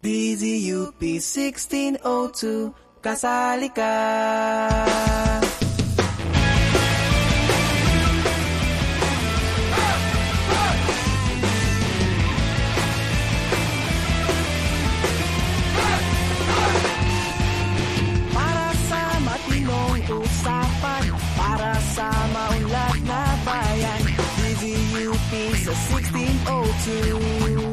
DZUP 1602, kasali ka. Para sa matinong usapan, para sa maunlad na bayan, DZUP sa 1602.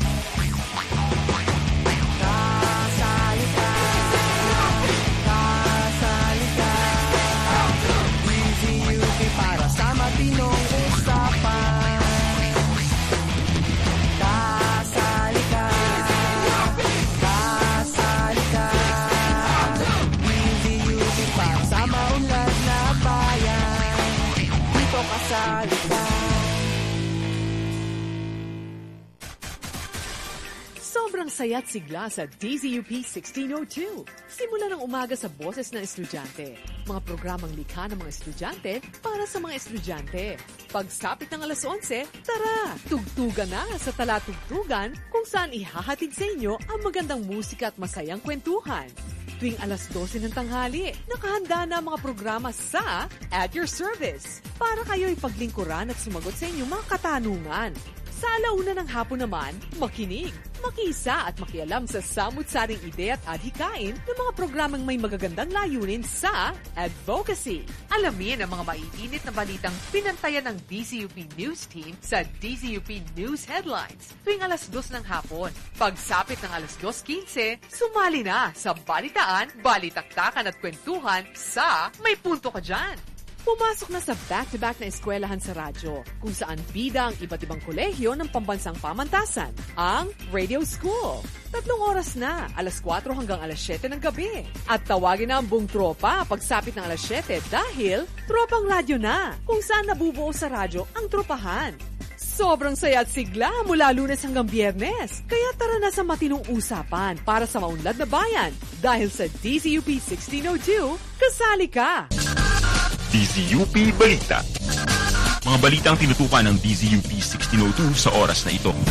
Sobrang saya't sigla sa DZUP 1602. Simula ng umaga sa boses ng estudyante. Mga programang likha ng mga estudyante para sa mga estudyante. Pagsapit ng alas 11, tara! Tugtugan na sa Talatugtugan kung saan ihahatid sa inyo ang magandang musika at masayang kwentuhan. Tuwing alas 12 ng tanghali, nakahanda na ang mga programa sa At Your Service para kayo'y paglingkuran at sumagot sa inyong mga katanungan. Sa alauna ng hapon naman, makinig, makiisa at makialam sa samut-saring ide at adhikain ng mga programang may magagandang layunin sa advocacy. Alamin ang mga maiinit na balitang pinantayan ng DZUP News Team sa DZUP News Headlines tuwing alas 2 ng hapon. Pagsapit ng alas 2:15, sumali na sa balitaan, balitaktakan at kwentuhan sa May Punto Ka Dyan. Pumasok na sa back-to-back na eskwelahan sa radyo, kung saan bida ang iba't ibang kolehiyo ng pambansang pamantasan, ang Radio School. 3 oras na, alas 4 hanggang alas 7 ng gabi. At tawagin na ang buong tropa pagsapit ng alas 7 dahil tropang radyo na, kung saan nabubuo sa radyo ang tropahan. Sobrang saya at sigla mula Lunes hanggang Biyernes. Kaya tara na sa matinong usapan para sa maunlad na bayan. Dahil sa DZUP 1602, kasali ka! DZUP Balita. Mga balitang tinutukan ng DZUP 1602 sa oras na ito.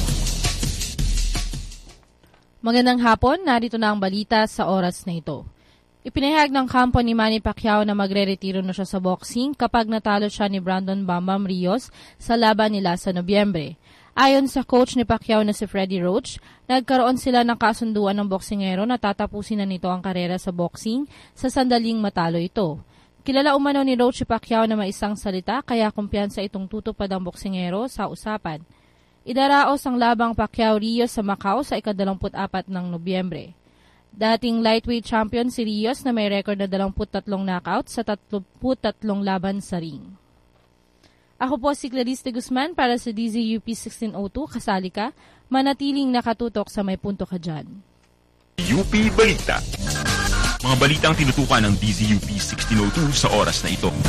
Magandang hapon, narito na ang balita sa oras na ito. Ipinahayag ng kampo ni Manny Pacquiao na magre-retiro na siya sa boxing kapag natalo siya ni Brandon Bambam Rios sa laban nila sa Nobyembre. Ayon sa coach ni Pacquiao na si Freddie Roach, nagkaroon sila ng kasunduan ng boksingero na tatapusin na nito ang karera sa boxing sa sandaling matalo ito. Kilala umano ni Roach Pacquiao na may isang salita kaya kumpiyansa itong tutupad ang boksingero sa usapan. Idaraos ang labang Pacquiao-Rios sa Macau sa ika-24 ng Nobyembre. Dating lightweight champion si Rios na may record na 23 knockout sa 33 laban sa ring. Ako po si Clarice de Guzman para sa DZUP 1602. Kasali ka, manatiling nakatutok sa May Punto Ka Dyan. UP Balita. Mga balitang tinutukan ng DZUP 1602 sa oras na ito.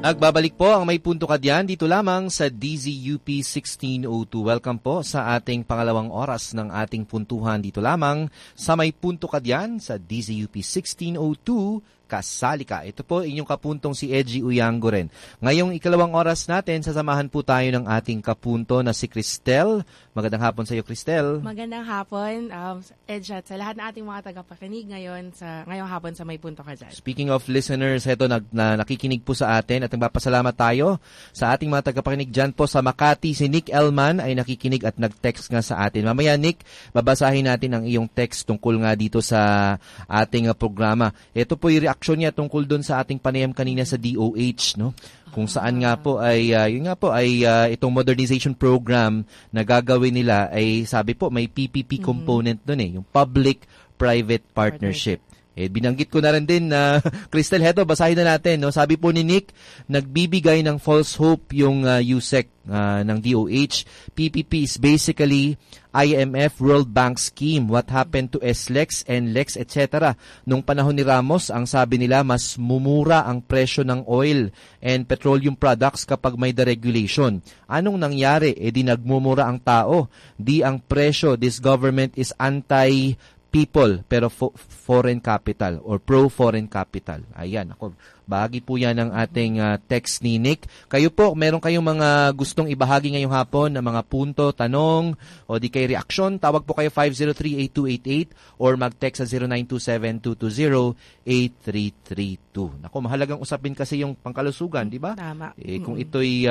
Nagbabalik po ang May Punto Ka Diyan dito lamang sa DZUP 1602. Welcome po sa ating pangalawang oras ng ating puntuhan dito lamang sa May Punto Ka Diyan sa DZUP 1602. Kasali ka. Ito po inyong kapuntong si Edgy Uyango rin. Ngayong ikalawang oras natin, sasamahan po tayo ng ating kapunto na si Cristel. Magandang hapon sa iyo, Cristel. Magandang hapon, Edge, at sa lahat ng ating mga tagapakinig ngayong hapon sa May Punto Ka Diyan. Speaking of listeners, ito nakikinig po sa atin at nagpapasalamat tayo sa ating mga tagapakinig dyan po sa Makati. Si Nick Elman ay nakikinig at nag-text nga sa atin. Mamaya, Nick, babasahin natin ang iyong text tungkol nga dito sa ating programa. Ito po yung reaction niya tungkol doon sa ating panayam kanina sa DOH, no? Kung saan nga po ay itong modernization program na gagawin nila ay sabi po may PPP component doon yung public-private partnership. Binanggit ko na rin din na Cristel, heto, basahin na natin. No? Sabi po ni Nick, nagbibigay ng false hope yung USEC ng DOH. PPP is basically IMF World Bank scheme. What happened to SLEX, NLEX, etc. Nung panahon ni Ramos, ang sabi nila, mas mumura ang presyo ng oil and petroleum products kapag may deregulation. Anong nangyari? Di nagmumura ang tao. Di ang presyo. This government is anti-people pero foreign capital or pro-foreign capital. Ayan, ako, bahagi po yan ng ating text ni Nick. Kayo po, meron kayong mga gustong ibahagi ngayong hapon na mga punto, tanong, o di kay reaksyon, tawag po kayo 503-8288 or mag-text sa 0927-220-8332. Naku, mahalagang usapin kasi yung pangkalusugan, di ba? Tama. Kung ito'y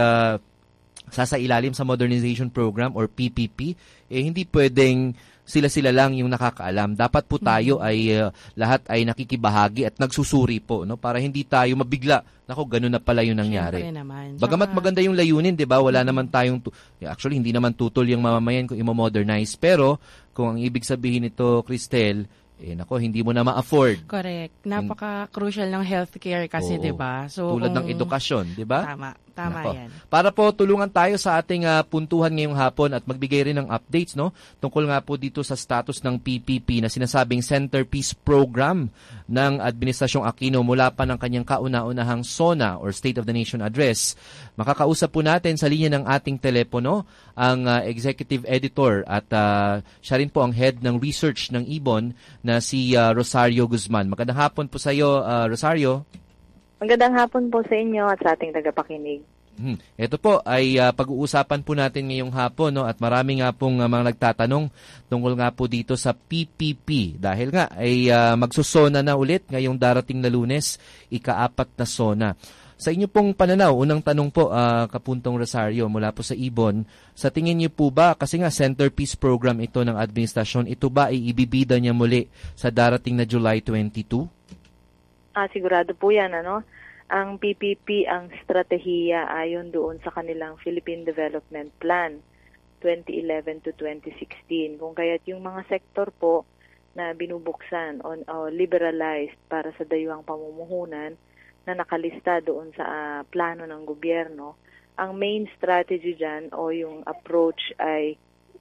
sasailalim sa modernization program or PPP, hindi pwedeng sila lang yung nakakaalam. Dapat po tayo ay lahat ay nakikibahagi at nagsusuri po, no, para hindi tayo mabigla. Nako, ganun na pala yung nangyari. Bagamat maganda yung layunin, 'di ba? Wala naman tayong actually hindi naman tutol yung mamamayan kung i-modernize, pero kung ang ibig sabihin nito, Cristel, nako, hindi mo na ma-afford. Correct. Napaka-crucial ng healthcare kasi, 'di ba? So tulad ng edukasyon, 'di ba? Tama yan. Para po tulungan tayo sa ating puntuhan ngayong hapon at magbigay rin ng updates, no, tungkol nga po dito sa status ng PPP na sinasabing centerpiece program ng Administrasyong Aquino mula pa ng kanyang kauna-unahang SONA or State of the Nation Address. Makakausap po natin sa linya ng ating telepono ang Executive Editor at siya rin po ang head ng research ng IBON na si Rosario Guzman. Magandang hapon po sa iyo, Rosario. Magandang hapon po sa inyo at sa ating tagapakinig. Ito po ay pag-uusapan po natin ngayong hapon, no, at marami nga pong mga nagtatanong tungkol nga po dito sa PPP dahil nga ay magsusona na ulit ngayong darating na Lunes, ika-4 na SONA. Sa inyo pong pananaw, unang tanong po, Kapuntong Rosario, mula po sa IBON, sa tingin niyo po ba, kasi nga centerpiece program ito ng administrasyon, ito ba ay ibibida niya muli sa darating na July 22? Sigurado po yan, ano? Ang PPP, ang stratehiya ayon doon sa kanilang Philippine Development Plan 2011 to 2016. Kung kaya't yung mga sektor po na binubuksan o liberalized para sa dayuhang pamumuhunan na nakalista doon sa plano ng gobyerno, ang main strategy dyan o yung approach ay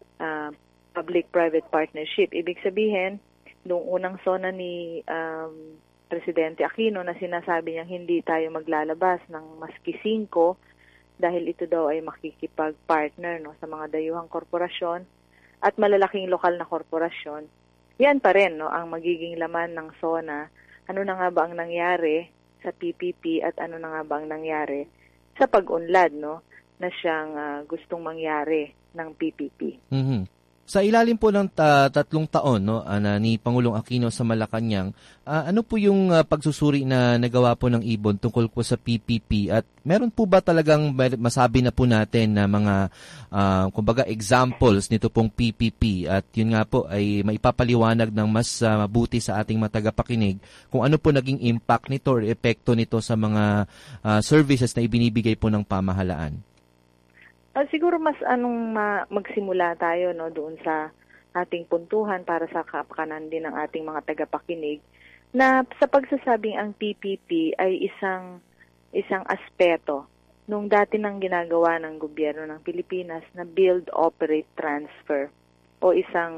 public-private partnership. Ibig sabihin, noong unang SONA ni Presidente Aquino na sinasabi niyang hindi tayo maglalabas ng maski 5 dahil ito daw ay makikipag-partner, no, sa mga dayuhang korporasyon at malalaking lokal na korporasyon. Yan pa rin, no, ang magiging laman ng SONA. Ano na nga ba ang nangyari sa PPP at ano na nga ba ang nangyari sa pag-unlad, no, na siyang gustong mangyari ng PPP. Sa ilalim po ng 3 taon, no, ni Pangulong Aquino sa Malacanang, ano po yung pagsusuri na nagawa po ng IBON tungkol po sa PPP at meron po ba talagang masabi na po natin na mga kumbaga examples nito pong PPP at yun nga po ay maipapaliwanag ng mas mabuti sa ating mga tagapakinig kung ano po naging impact nito or epekto nito sa mga services na ibinibigay po ng pamahalaan? Siguro mas magsimula tayo, no, doon sa ating puntuhan para sa kapakanan din ng ating mga tagapakinig na sa pagsasabing ang PPP ay isang aspeto nung dati nang ginagawa ng gobyerno ng Pilipinas na build, operate, transfer o isang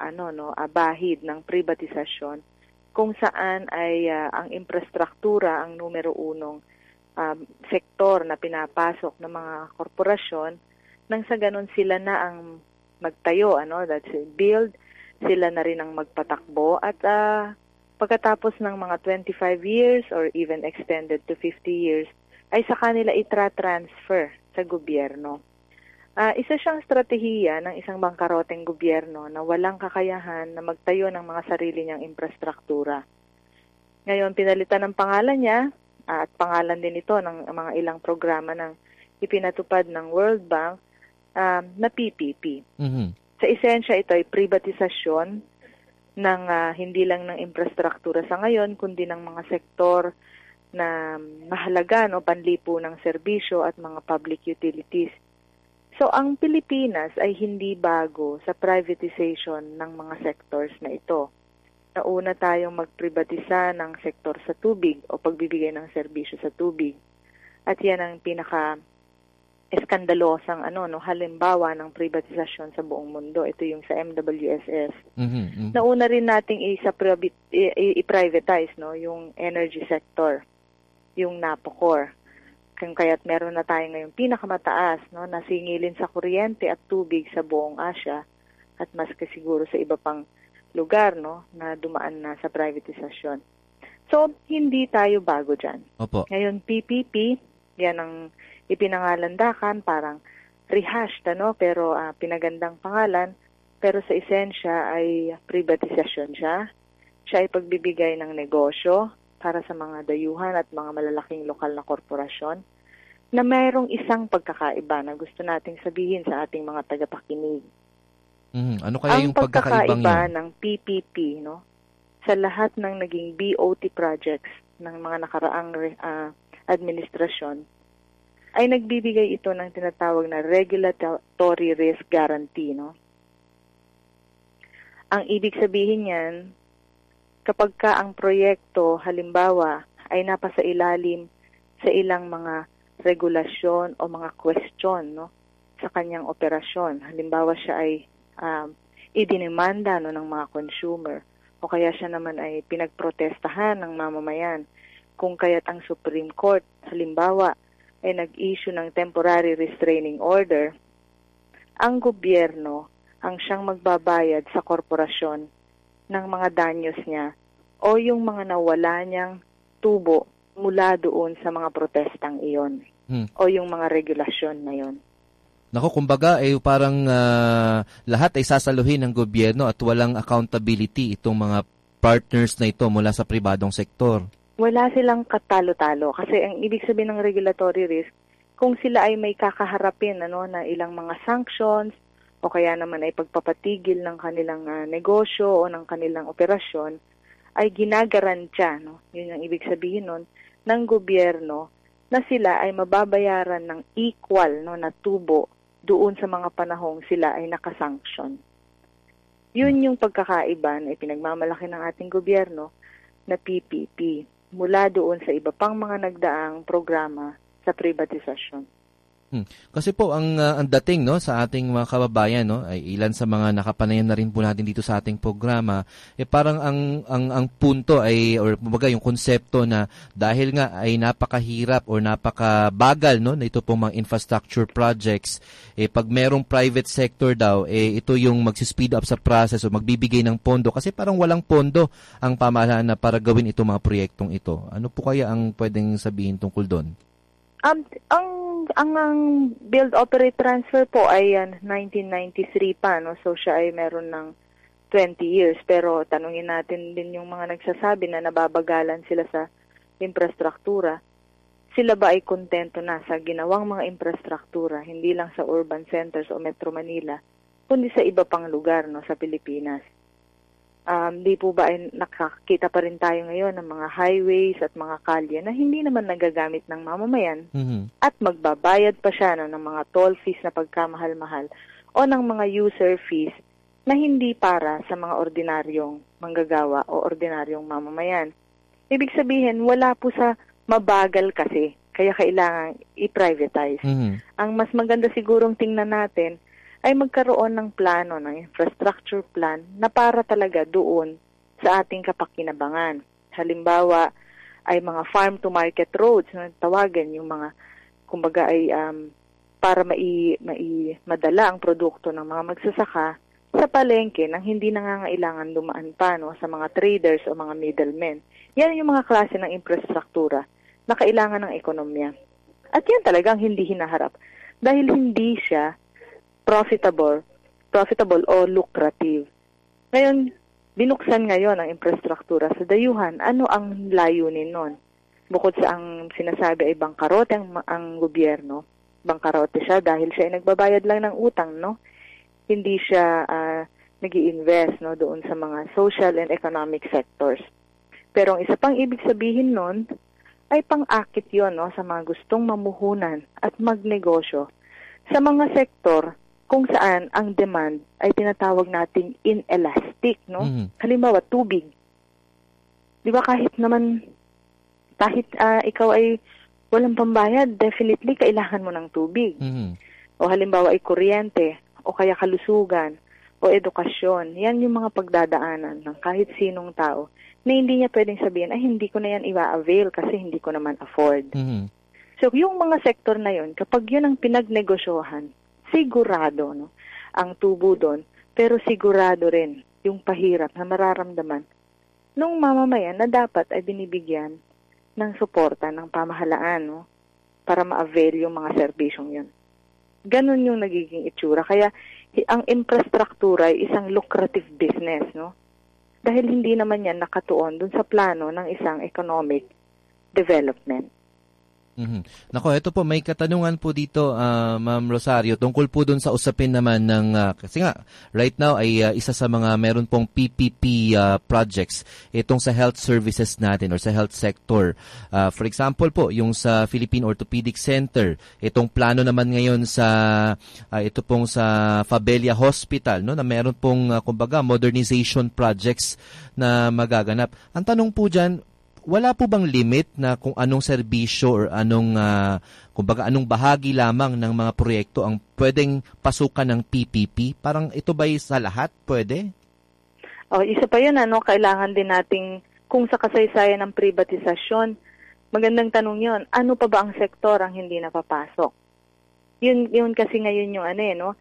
bahid ng privatisasyon kung saan ay ang infrastruktura ang numero unong sektor na pinapasok ng mga korporasyon, nang sa ganun sila na ang magtayo, that's build, sila na rin ang magpatakbo, at pagkatapos ng mga 25 years or even extended to 50 years, ay sa kanila itra-transfer sa gobyerno. Isa siyang estratehiya ng isang bangkaroteng gobyerno na walang kakayahan na magtayo ng mga sarili niyang infrastruktura. Ngayon, pinalitan ng pangalan niya, at pangalan din ito ng mga ilang programa ng ipinatupad ng World Bank na PPP. Mhm. Sa esensya, ito ay privatisasyon ng hindi lang ng infrastruktura sa ngayon, kundi ng mga sektor na mahalaga, panlipo ng serbisyo at mga public utilities. So, ang Pilipinas ay hindi bago sa privatization ng mga sectors na ito. Nauna tayong magprivatisa ng sektor sa tubig o pagbibigay ng serbisyo sa tubig. At yan ang pinaka-eskandalosang halimbawa ng privatisasyon sa buong mundo. Ito yung sa MWSS. Nauna rin nating i-privatize yung energy sector, yung NAPOCOR. Kaya't meron na tayo ngayong pinakamataas na singilin sa kuryente at tubig sa buong Asia at mas kasiguro sa iba pang lugar na dumaan na sa privatisasyon. So, hindi tayo bago dyan. Opo. Ngayon, PPP, yan ang ipinangalandakan, parang rehashed, pero pinagandang pangalan, pero sa esensya ay privatisasyon siya. Siya ay pagbibigay ng negosyo para sa mga dayuhan at mga malalaking lokal na korporasyon na mayroong isang pagkakaiba na gusto nating sabihin sa ating mga tagapakinig. Ano kaya yung pagkakaibang yun? Ang pagkakaiba ng PPP, sa lahat ng naging BOT projects ng mga nakaraang administrasyon, ay nagbibigay ito ng tinatawag na regulatory risk guarantee. Ang ibig sabihin yan, kapag ka ang proyekto, halimbawa, ay napasa ilalim sa ilang mga regulasyon o mga question sa kanyang operasyon. Halimbawa, siya ay idinimanda ng mga consumer o kaya siya naman ay pinagprotestahan ng mamamayan. Kung kaya't ang Supreme Court, halimbawa, ay nag-issue ng temporary restraining order, ang gobyerno ang siyang magbabayad sa korporasyon ng mga danyos niya o yung mga nawala niyang tubo mula doon sa mga protestang iyon o yung mga regulasyon na yon. Nako, kumbaga parang lahat ay sasaluhin ng gobyerno at walang accountability itong mga partners na ito mula sa pribadong sektor. Wala silang katalo-talo kasi ang ibig sabihin ng regulatory risk, kung sila ay may kakaharapin na ilang mga sanctions o kaya naman ay pagpapatigil ng kanilang negosyo o ng kanilang operasyon, ay ginagarantya, yun ang ibig sabihin nun, ng gobyerno na sila ay mababayaran ng equal na tubo doon sa mga panahong sila ay nakasanction. Yun yung pagkakaiba na ipinagmamalaki ng ating gobyerno na PPP mula doon sa iba pang mga nagdaang programa sa privatisasyon. Kasi po ang dating sa ating mga kababayan ay ilan sa mga nakapanayan na rin po natin dito sa ating programa parang ang punto ay or kumbaga yung konsepto na dahil nga ay napakahirap or napakabagal na ito pong mga infrastructure projects pag merong private sector daw ito yung magsi-speed up sa process o magbibigay ng pondo kasi parang walang pondo ang pamahalaan na para gawin itong mga proyektong ito. Ano po kaya ang pwedeng sabihin tungkol doon? Ang build, operate, transfer po ay 1993 pa, so siya ay meron ng 20 years. Pero tanungin natin din yung mga nagsasabi na nababagalan sila sa infrastruktura. Sila ba ay kontento na sa ginawang mga infrastruktura, hindi lang sa urban centers o Metro Manila, kundi sa iba pang lugar sa Pilipinas? Di po ba ay nakakita pa rin tayo ngayon ng mga highways at mga kalye na hindi naman nagagamit ng mamamayan at magbabayad pa siya ng mga toll fees na pagkamahal-mahal o ng mga user fees na hindi para sa mga ordinaryong manggagawa o ordinaryong mamamayan. Ibig sabihin, wala po sa mabagal kasi, kaya kailangan i-privatize. Ang mas maganda sigurong tingnan natin ay magkaroon ng plano, ng infrastructure plan na para talaga doon sa ating kapakinabangan. Halimbawa, ay mga farm-to-market roads, na tawagan yung mga, kumbaga ay para madala ang produkto ng mga magsasaka sa palengke nang hindi nangangailangan dumaan pa sa mga traders o mga middlemen. Yan yung mga klase ng infrastruktura na kailangan ng ekonomiya. At yan talagang hindi hinaharap dahil hindi siya profitable o lucrative. Ngayon, binuksan ngayon ang infrastruktura sa dayuhan. Ano ang layunin nun? Bukod sa ang sinasabi ay bangkarote ang gobyerno, bangkarote siya dahil siya ay nagbabayad lang ng utang, no? Hindi siya nag-i-invest doon sa mga social and economic sectors. Pero ang isa pang ibig sabihin nun ay pang-akit yon sa mga gustong mamuhunan at magnegosyo sa mga sektor kung saan ang demand ay tinatawag nating inelastic, no? Halimbawa, tubig. Di ba kahit ikaw ay walang pambayad, definitely kailangan mo ng tubig. O halimbawa ay kuryente, o kaya kalusugan, o edukasyon. Yan yung mga pagdadaanan ng kahit sinong tao na hindi niya pwedeng sabihin, ay hindi ko na yan i-avail kasi hindi ko naman afford. So yung mga sektor na yun, kapag yun ang pinagnegosyohan, sigurado ang tubo doon, pero sigurado rin yung pahirap na mararamdaman nung mamamayan na dapat ay binibigyan ng suporta ng pamahalaan para ma-avail yung mga serbisyong yun. Ganon yung nagiging itsura. Kaya ang infrastruktura ay isang lucrative business, no? Dahil hindi naman yan nakatuon dun sa plano ng isang economic development. Nako, ito po, may katanungan po dito, Ma'am Rosario, tungkol po dun sa usapin naman ng, kasi nga, right now ay isa sa mga meron pong PPP projects, itong sa health services natin or sa health sector. For example po, yung sa Philippine Orthopedic Center, itong plano naman ngayon sa, ito pong sa Fabella Hospital, no, na meron pong, kumbaga, modernization projects na magaganap. Ang tanong po dyan, wala po bang limit na kung anong serbisyo or anong bahagi lamang ng mga proyekto ang pwedeng pasukan ng PPP? Parang ito ba'y sa lahat pwede? Isa pa yun, kailangan din nating, kung sa kasaysayan ng privatisasyon, magandang tanong yun, ano pa ba ang sektor ang hindi napapasok? Yun kasi ngayon yung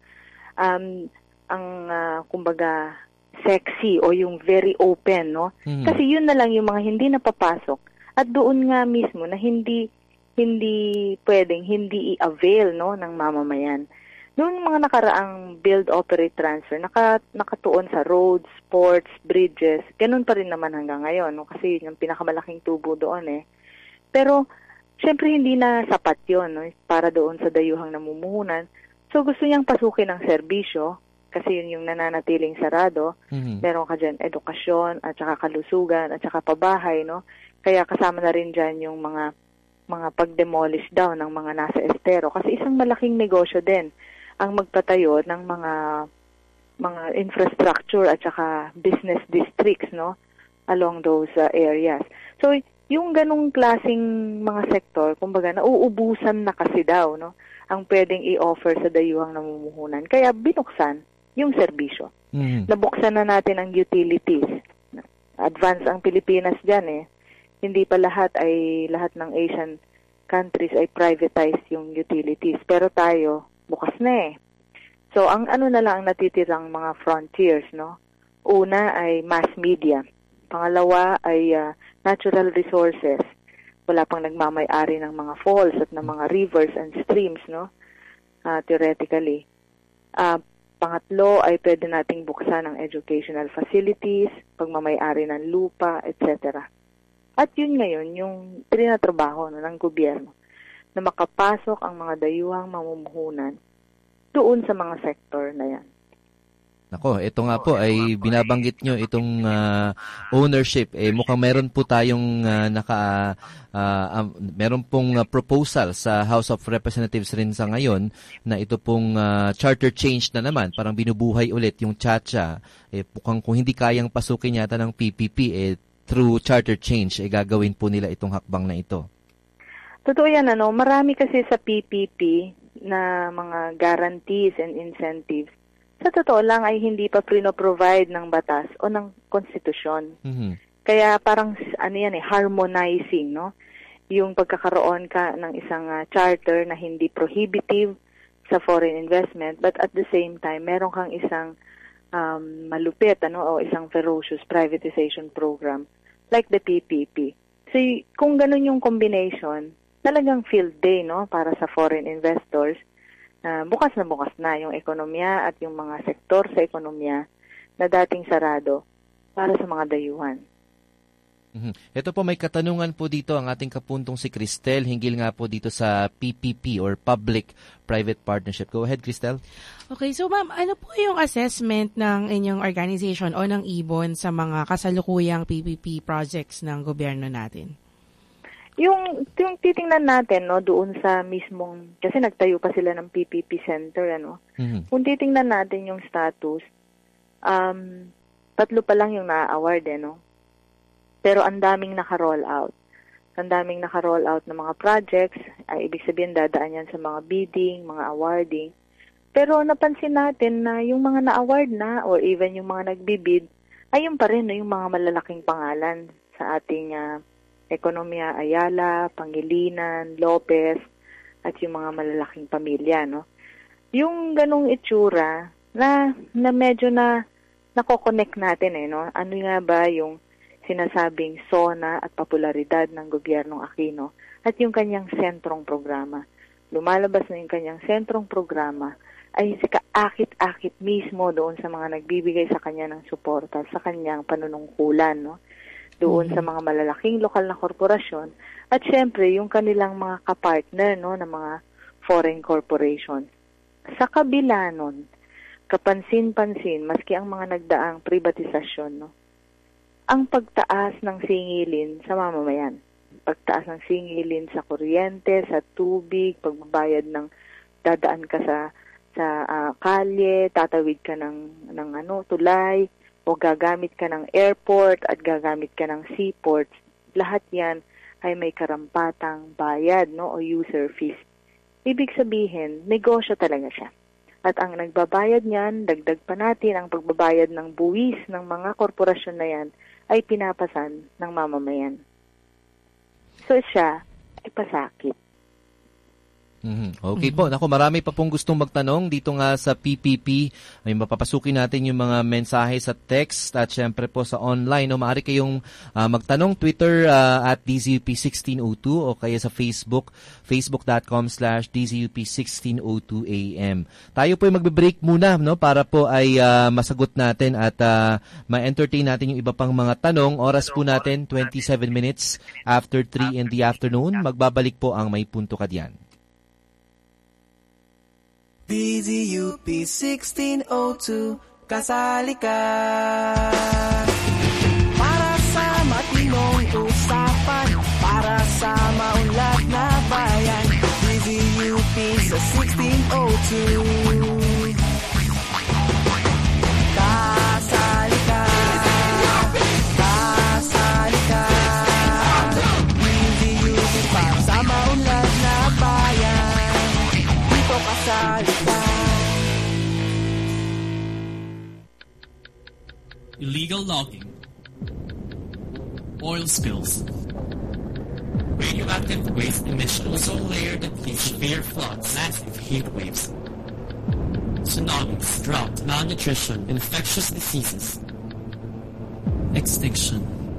kumbaga, sexy o yung very open, no? Kasi yun na lang yung mga hindi napapasok at doon nga mismo na hindi pwedeng hindi i-avail, no, ng mamamayan. Noong mga nakaraang build, operate, transfer, nakatuon sa roads, ports, bridges, ganun pa rin naman hanggang ngayon, no? Kasi yun yung pinakamalaking tubo doon Pero syempre hindi na sapat yun, no, para doon sa dayuhang namumuhunan. So gusto niyang pasukin ng serbisyo kasi yun yung nananatiling sarado. Meron ka dyan edukasyon at saka kalusugan at saka pabahay, no? Kaya kasama na rin dyan yung mga pag-demolish down ng mga nasa estero. Kasi isang malaking negosyo din ang magpatayo ng mga infrastructure at saka business districts, no? Along those areas. So, yung ganong klaseng mga sektor, kumbaga, nauubusan na kasi daw, no? Ang pwedeng i-offer sa dayuhang namumuhunan. Kaya binuksan yung serbisyo. Nabuksan na natin ang utilities. Advance ang Pilipinas dyan Hindi pa lahat ng Asian countries ay privatized yung utilities. Pero tayo, bukas na So, ang na lang ang natitirang mga frontiers, no? Una ay mass media. Pangalawa ay natural resources. Wala pang nagmamay-ari ng mga falls at ng mga rivers and streams, no? Theoretically. Pangatlo ay pwede nating buksan ang educational facilities, pagmamay-ari ng lupa, etc. At yun ngayon, yung trinatrabaho ng gobyerno na makapasok ang mga dayuhang mamumuhunan doon sa mga sektor na yan. Nako, ito nga po ay binabanggit nyo itong ownership. Mukhang meron po tayong meron pong proposal sa House of Representatives rin sa ngayon na ito pong charter change na naman. Parang binubuhay ulit yung Chacha. Mukhang kung hindi kayang pasukin yata ng PPP, through charter change, gagawin po nila itong hakbang na ito. Totoo yan, marami kasi sa PPP na mga guarantees and incentives. Sa totoo lang ay hindi pa provide ng batas o ng konstitusyon. Kaya parang harmonizing, no? Yung pagkakaroon ka ng isang charter na hindi prohibitive sa foreign investment, but at the same time, meron kang isang malupit, o isang ferocious privatization program like the PPP. So, kung ganun yung combination, talagang field day, no, para sa foreign investors. Bukas na yung ekonomiya at yung mga sektor sa ekonomiya na dating sarado para sa mga dayuhan. Ito po, may katanungan po dito ang ating kapuntong si Cristel, hinggil nga po dito sa PPP or Public-Private Partnership. Go ahead, Cristel. Okay, so ma'am, ano po yung assessment ng inyong organization o ng IBON sa mga kasalukuyang PPP projects ng gobyerno natin? Yung titingnan natin, no, doon sa mismong, kasi nagtayo pa sila ng PPP Center, Kung titingnan natin yung status, 3 pa lang yung na-award, no? Pero ang daming naka-roll out. Ang daming naka-roll out ng mga projects, ay ibig sabihin dadaan yan sa mga bidding, mga awarding. Pero napansin natin na yung mga na-award na or even yung mga nagbibid, ay yung pa rin, no, yung mga malalaking pangalan sa ating ekonomiya, Ayala, Pangilinan, Lopez, at yung mga malalaking pamilya, no? Yung ganong itsura na medyo na nako-connect natin, no? Ano nga ba yung sinasabing sona at popularidad ng gobyernong Aquino at yung kanyang sentrong programa. Lumalabas na yung kanyang sentrong programa ay kaakit-akit mismo doon sa mga nagbibigay sa kanya ng suporta sa kanyang panunungkulan, no? Doon sa mga malalaking lokal na korporasyon at syempre yung kanilang mga kapartner, no, na mga foreign corporations. Sa kabila nun, kapansin-pansin, maski ang mga nagdaang privatisasyon, no, ang pagtaas ng singilin sa mamamayan. Pagtaas ng singilin sa kuryente, sa tubig, pagbabayad ng dadaan ka sa kalye, tatawid ka ng tulay, o gagamit ka ng airport at gagamit ka ng seaports. Lahat yan ay may karampatang bayad, no, o user fees. Ibig sabihin, negosyo talaga siya. At ang nagbabayad niyan, dagdag pa natin ang pagbabayad ng buwis ng mga korporasyon na yan ay pinapasan ng mamamayan. So siya ay pasakit. Okay po. Naku, marami pa pong gustong magtanong dito nga sa PPP. May mapapasukin natin yung mga mensahe sa text at syempre po sa online. No, maaari kayong magtanong Twitter at DZUP1602 o kaya sa Facebook, facebook.com/DZUP1602AM. Tayo po ay magbe-break muna, no, para po ay masagot natin at ma-entertain natin yung iba pang mga tanong. Oras po natin 27 minutes after 3 in the afternoon. Magbabalik po ang May Punto Ka Diyan. DZUP 1602, kasali ka. Para sa matinong usapan, para sa maunlad na bayan, DZUP sa 1602. Kasali ka. Kasali ka. DZUP para sa maunlad na bayan, dito kasali ka. Illegal logging, oil spills, radioactive waste emissions, ozone layer depletion, severe floods, massive heat waves, tsunamis, drought, malnutrition, infectious diseases, extinction.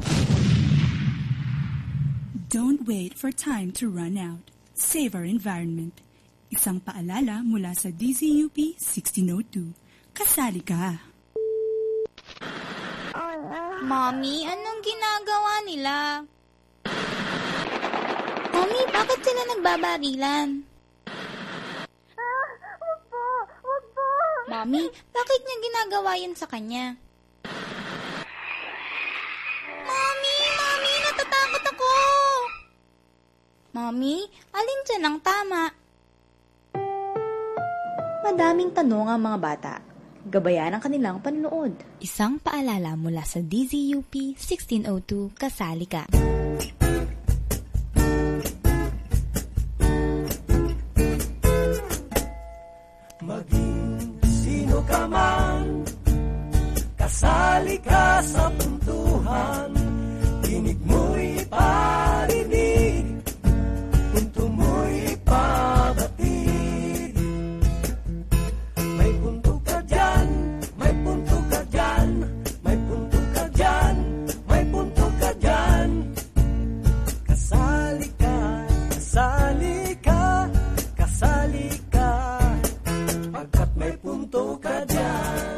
Don't wait for time to run out. Save our environment. Isang paalala mula sa DZUP 1602. Kasali ka. Mommy, anong ginagawa nila? Mommy, bakit sila nagbabarilan? Wag po! Wag po! Mommy, bakit niya ginagawa yan sa kanya? Mommy, natatakot ako! Mommy, alin dyan ang tama? Madaming tanong ang mga bata. Gabayan ang kanilang panonood. Isang paalala mula sa DZUP 1602, kasali ka. Maging sino ka man, kasali ka sa puntuhan. Tinig mo'y parinig, punto mo'y pabatid. May punto ka dyan, may punto ka dyan, may punto ka dyan, may punto ka dyan. Kasali ka, kasali ka, kasali ka, pagkat may punto ka dyan.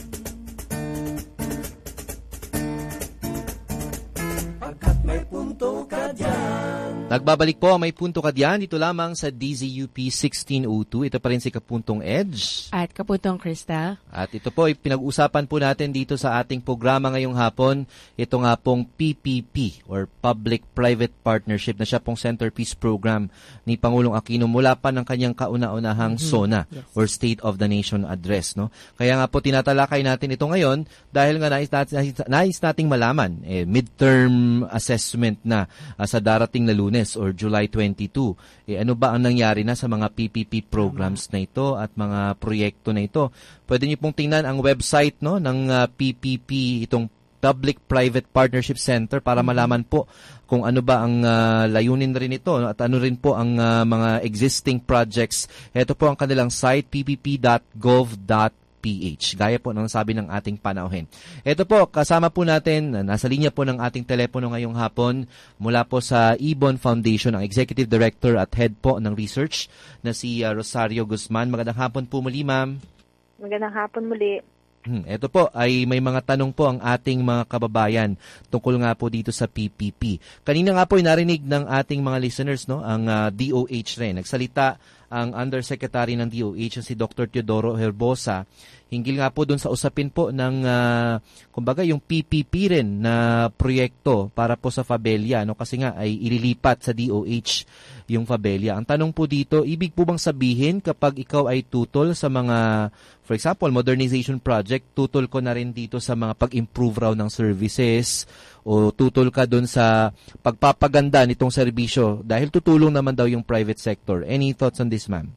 Pagkat may punto ka dyan. Nagbabalik po ang May Punto Ka Diyan dito lamang sa DZUP 1602. Ito pa rin si Kapuntong Edge. At Kapuntong Crystal. At ito po, pinag-usapan po natin dito sa ating programa ngayong hapon. Ito nga pong PPP or Public-Private Partnership na siya pong centerpiece program ni Pangulong Aquino mula pa ng kanyang kauna-unahang SONA or State of the Nation Address. No? Kaya nga po tinatalakay natin ito ngayon dahil nga nais nating malaman midterm assessment na sa darating na Lunes or July 22. Ano ba ang nangyari na sa mga PPP programs na ito at mga proyekto na ito? Pwede niyo pong tingnan ang website ng PPP, itong Public-Private Partnership Center para malaman po kung ano ba ang layunin rin ito at ano rin po ang mga existing projects. Ito po ang kanilang site, ppp.gov.ph. Gaya po ng sabi ng ating panauhin. Ito po, kasama po natin, nasa linya po ng ating telepono ngayong hapon mula po sa Ibon Foundation, ang Executive Director at Head po ng Research na si Rosario Guzman. Magandang hapon po muli, ma'am. Magandang hapon muli. Ito po ay may mga tanong po ang ating mga kababayan tungkol nga po dito sa PPP. Kanina nga po ay narinig ng ating mga listeners ang DOH rin. Nagsalita ang Undersecretary ng DOH si Dr. Teodoro Herbosa hinggil nga po doon sa usapin po ng kumbaga yung PPP rin na proyekto para po sa Fabella kasi nga ay ililipat sa DOH yung Fabella. Ang tanong po dito, ibig po bang sabihin kapag ikaw ay tutol sa mga, for example, modernization project, tutol ko na rin dito sa mga pag-improve raw ng services o tutol ka doon sa pagpapaganda nitong serbisyo dahil tutulong naman daw yung private sector. Any thoughts on this, ma'am?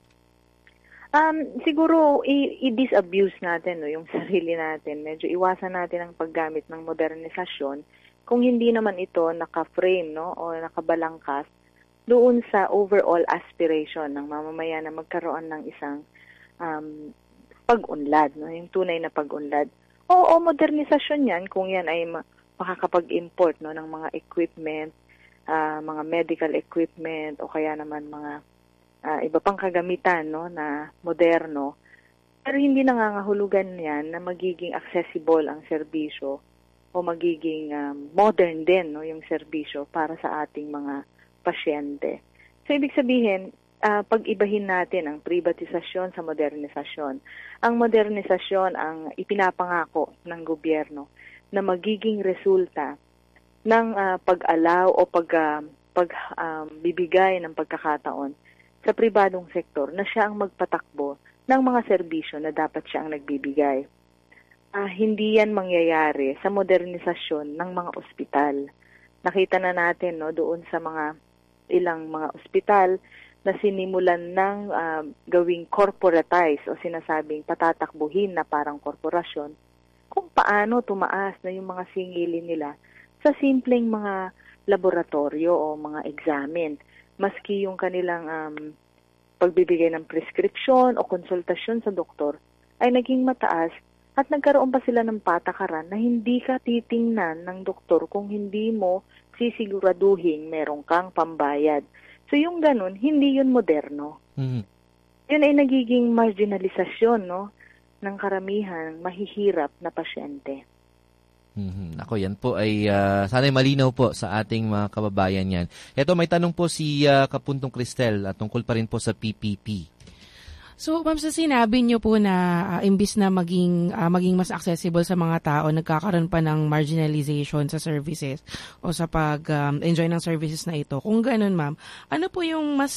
Siguro i-disabuse natin yung sarili natin. Medyo iwasan natin ang paggamit ng modernisasyon kung hindi naman ito naka-frame o nakabalangkas doon sa overall aspiration ng mamamayan na magkaroon ng isang pag-unlad, yung tunay na pag-unlad. Oo, modernisasyon yan kung yan ay makakapag-import ng mga equipment, mga medical equipment o kaya naman mga iba pang kagamitan na moderno. Pero hindi nangangahulugan yan na magiging accessible ang serbisyo o magiging modern din yung serbisyo para sa ating mga pasyente. So, ibig sabihin, pag-ibahin natin ang privatisasyon sa modernisasyon. Ang modernisasyon ang ipinapangako ng gobyerno na magiging resulta ng pag-allow o pagbibigay ng pagkakataon sa pribadong sektor na siya ang magpatakbo ng mga serbisyo na dapat siya ang nagbibigay. Hindi yan mangyayari sa modernisasyon ng mga ospital. Nakita na natin doon sa ilang mga ospital na sinimulan ng gawing corporatized o sinasabing patatakbuhin na parang korporasyon, kung paano tumaas na yung mga singilin nila sa simpleng mga laboratorio o mga examen. Maski yung kanilang pagbibigay ng prescription o konsultasyon sa doktor ay naging mataas at nagkaroon pa sila ng patakaran na hindi ka titingnan ng doktor kung hindi mo sisiguraduhin meron kang pambayad. So yung ganun, hindi yun moderno. Mm-hmm. Yun ay nagiging marginalisasyon ng karamihan mahihirap na pasyente. Ako, yan po ay sana'y malinaw po sa ating mga kababayan yan. Ito, may tanong po si Kapuntong Cristel at tungkol pa rin po sa PPP. So, ma'am, sa sinabi niyo po na imbis na maging mas accessible sa mga tao, nagkakaroon pa ng marginalization sa services o sa pag-enjoy ng services na ito. Kung ganun, ma'am, ano po yung mas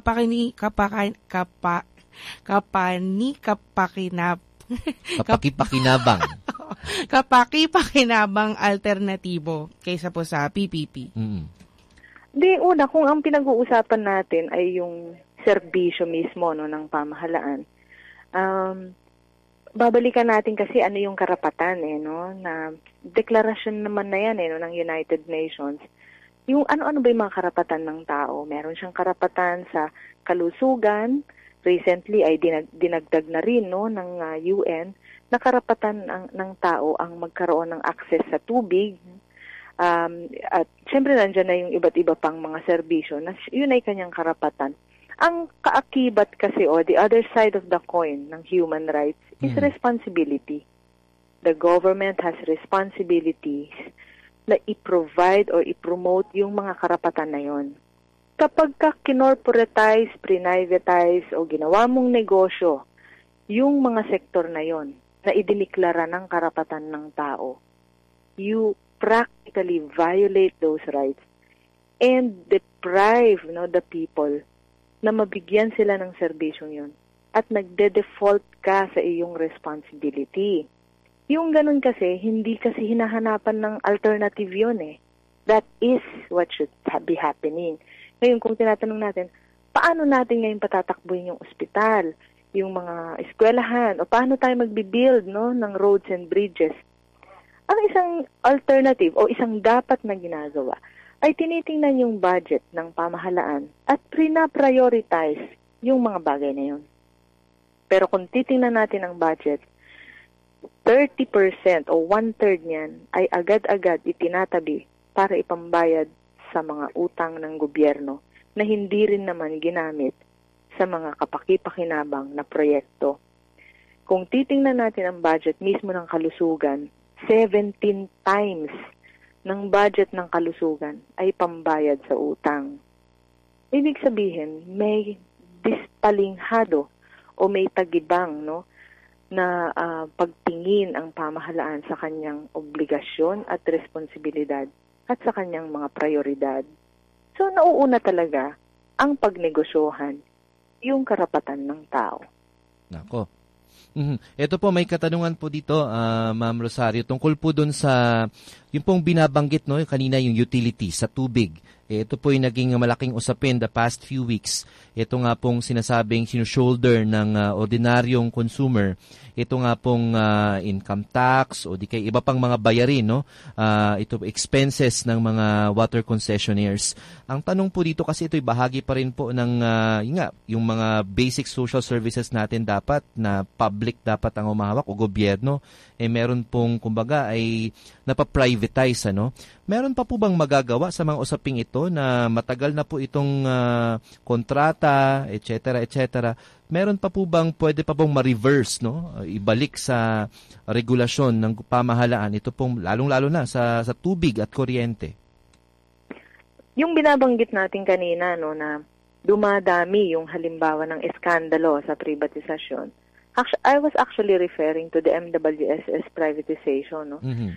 kapakipakinabang alternatibo kaysa po sa PPP? Di, una, kung ang pinag-uusapan natin ay yung serbisyo mismo ng pamahalaan, babalikan natin kasi ano yung karapatan no, na deklarasyon naman na yan no, ng United Nations. Yung ano-ano ba yung mga karapatan ng tao? Meron siyang karapatan sa kalusugan. Recently ay dinagdag na rin no, ng UN na karapatan ng tao ang magkaroon ng access sa tubig. At syempre nandiyan na yung iba't iba pang mga serbisyo na yun ay kanyang karapatan. Ang kaakibat kasi the other side of the coin ng human rights is responsibility. The government has responsibilities na i-provide or i-promote yung mga karapatan na yon. Kapag ka kinorporatize, privatize o ginawa mong negosyo yung mga sektor na yon na idiniklara ng karapatan ng tao, you practically violate those rights and deprive the people na mabigyan sila ng serbisyong yun at nagde-default ka sa iyong responsibility. Yung ganun kasi, hindi kasi hinahanapan ng alternative yun That is what should be happening. Ngayon, kung tinatanong natin, paano natin ngayon patatakbuhin yung ospital, yung mga eskwelahan, o paano tayo magbibuild ng roads and bridges? Ang isang alternative o isang dapat na ginagawa ay tinitingnan yung budget ng pamahalaan at prioritize yung mga bagay na yun. Pero kung titingnan natin ang budget, 30% o 1/3 niyan ay agad-agad itinatabi para ipambayad sa mga utang ng gobyerno na hindi rin naman ginamit sa mga kapaki-pakinabang na proyekto. Kung titingnan natin ang budget mismo ng kalusugan, 17 times ng budget ng kalusugan ay pambayad sa utang. Ibig sabihin, may dispalinghado o may tagibang na pagtingin ang pamahalaan sa kanyang obligasyon at responsibilidad at sa kanyang mga prioridad. So, nauuna talaga ang pagnegosyohan, yung karapatan ng tao. Nako. Ito po, may katanungan po dito, Ma'am Rosario, tungkol po dun sa, yung pong binabanggit kanina yung utilities sa tubig. Ito po yung naging malaking usapin the past few weeks. Ito nga pong sinasabing sinushoulder ng ordinaryong consumer. Ito nga pong income tax o di kay iba pang mga bayarin, ito expenses ng mga water concessionaires. Ang tanong po dito kasi ito'y bahagi pa rin po ng yung mga basic social services natin dapat na public dapat ang umahawak o gobyerno. Meron pong kumbaga ay napaprivatize Meron pa po bang magagawa sa mga usaping ito na matagal na po itong kontrata, etc., etc. Meron pa po bang pwede pa pong ma-reverse, ibalik sa regulasyon ng pamahalaan, ito pong lalong-lalo na sa tubig at kuryente? Yung binabanggit natin kanina, na dumadami yung halimbawa ng eskandalo sa privatisasyon. I was actually referring to the MWSS privatization,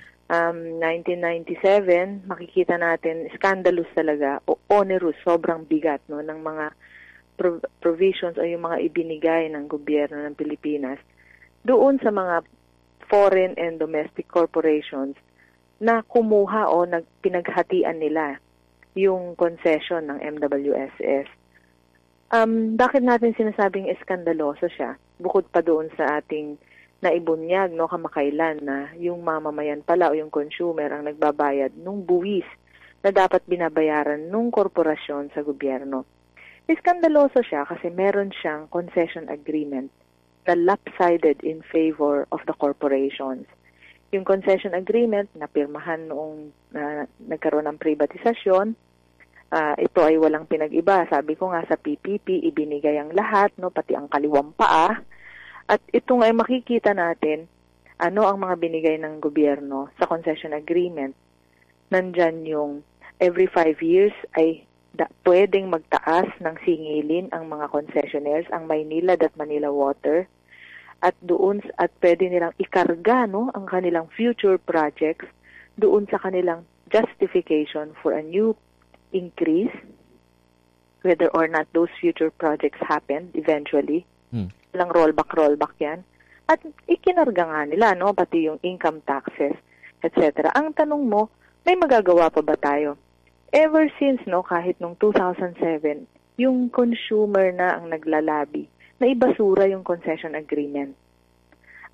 1997, makikita natin, scandalous talaga, o onerous, sobrang bigat ng mga provisions o yung mga ibinigay ng gobyerno ng Pilipinas doon sa mga foreign and domestic corporations na kumuha o pinaghatian nila yung concession ng MWSS. Bakit natin sinasabing eskandaloso siya? Bukod pa doon sa ating naibunyag kamakailan na yung mamamayan pala o yung consumer ang nagbabayad nung buwis na dapat binabayaran nung korporasyon sa gobyerno. Iskandaloso siya kasi meron siyang concession agreement na lopsided in favor of the corporations. Yung concession agreement na pirmahan noong nagkaroon ng privatisasyon, ito ay walang pinag-iba. Sabi ko nga sa PPP, ibinigay ang lahat, pati ang kaliwang paa. At ito nga ay makikita natin ano ang mga binigay ng gobyerno sa concession agreement. Nandyan yung every 5 years ay pwedeng magtaas ng singilin ang mga concessionaires, ang Maynilad at Manila Water. At pwede nilang ikarga ang kanilang future projects doon sa kanilang justification for a new increase, whether or not those future projects happen eventually. Lang rollback yan. At ikinarga nga nila, pati yung income taxes, etc. Ang tanong mo, may magagawa pa ba tayo? Ever since, kahit nung 2007, yung consumer na ang naglalabi na ibasura yung concession agreement.